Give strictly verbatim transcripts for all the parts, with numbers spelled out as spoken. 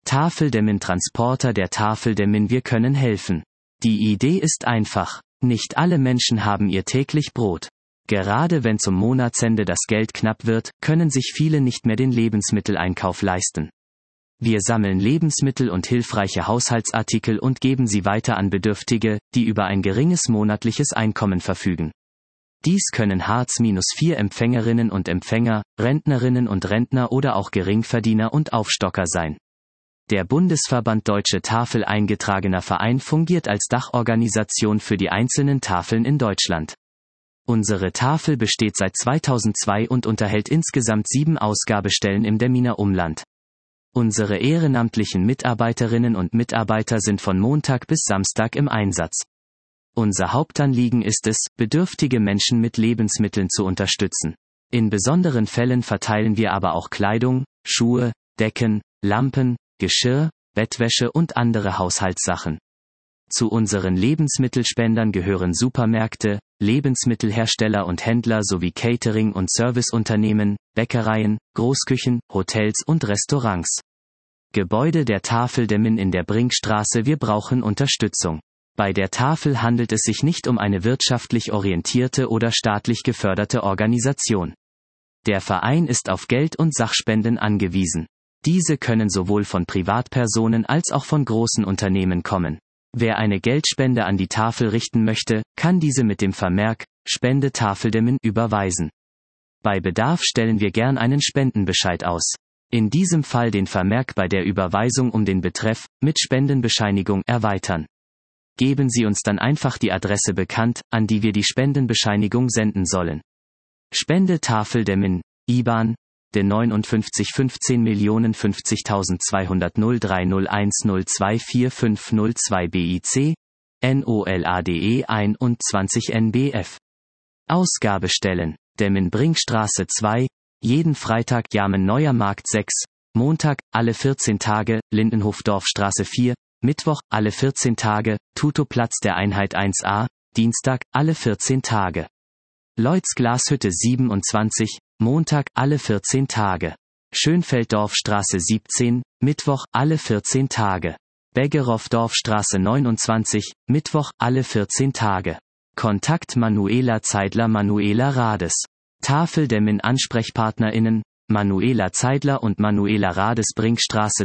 Tafeldemmin Transporter der Tafeldemmin. Wir können helfen. Die Idee ist einfach. Nicht alle Menschen haben ihr täglich Brot. Gerade wenn zum Monatsende das Geld knapp wird, können sich viele nicht mehr den Lebensmitteleinkauf leisten. Wir sammeln Lebensmittel und hilfreiche Haushaltsartikel und geben sie weiter an Bedürftige, die über ein geringes monatliches Einkommen verfügen. Dies können Hartz vier Empfängerinnen und Empfänger, Rentnerinnen und Rentner oder auch Geringverdiener und Aufstocker sein. Der Bundesverband Deutsche Tafel eingetragener Verein fungiert als Dachorganisation für die einzelnen Tafeln in Deutschland. Unsere Tafel besteht seit zweitausendzwei und unterhält insgesamt sieben Ausgabestellen im Demminer Umland. Unsere ehrenamtlichen Mitarbeiterinnen und Mitarbeiter sind von Montag bis Samstag im Einsatz. Unser Hauptanliegen ist es, bedürftige Menschen mit Lebensmitteln zu unterstützen. In besonderen Fällen verteilen wir aber auch Kleidung, Schuhe, Decken, Lampen, Geschirr, Bettwäsche und andere Haushaltssachen. Zu unseren Lebensmittelspendern gehören Supermärkte, Lebensmittelhersteller und Händler sowie Catering- und Serviceunternehmen, Bäckereien, Großküchen, Hotels und Restaurants. Gebäude der Tafeldemmin in der Brinkstraße. Wir brauchen Unterstützung. Bei der Tafel handelt es sich nicht um eine wirtschaftlich orientierte oder staatlich geförderte Organisation. Der Verein ist auf Geld- und Sachspenden angewiesen. Diese können sowohl von Privatpersonen als auch von großen Unternehmen kommen. Wer eine Geldspende an die Tafel richten möchte, kann diese mit dem Vermerk Spende Tafeldemmin überweisen. Bei Bedarf stellen wir gern einen Spendenbescheid aus. In diesem Fall den Vermerk bei der Überweisung um den Betreff mit Spendenbescheinigung erweitern. Geben Sie uns dann einfach die Adresse bekannt, an die wir die Spendenbescheinigung senden sollen. Spende Tafeldemmin, I B A N, de neunundfünfzig fünfzehn fünfzigtausendzweihundert null drei null eins null zwei vier fünf null zwei B I C, N O L A D E einundzwanzig N B F. Ausgabestellen, Demmin Brinkstraße zwei, jeden Freitag Jamen Neuer Markt sechs, Montag, alle vierzehn Tage, Lindenhofdorfstraße vier, Mittwoch, alle vierzehn Tage, Tutoplatz der Einheit eins a, Dienstag, alle vierzehn Tage. Leutz Glashütte siebenundzwanzig, Montag, alle vierzehn Tage. Schönfelddorfstraße siebzehn, Mittwoch, alle vierzehn Tage. Beggerow-Dorfstraße neunundzwanzig, Mittwoch, alle vierzehn Tage. Kontakt Manuela Zeidler Manuela Rades. Tafeldemmin AnsprechpartnerInnen, Manuela Zeidler und Manuela Rades Brinkstraße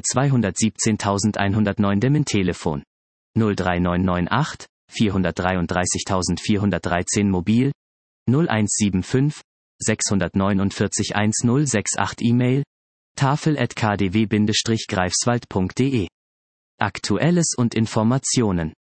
zweihundertsiebzehntausendeinhundertneun Demmin Telefon. null drei neun neun acht, vierhundertdreiunddreißig vierhundertdreizehn Mobil, null eins sieben fünf, sechshundertneunundvierzig eins null sechs acht E-Mail, tafel at k d w Greifswald punkt de. Aktuelles und Informationen.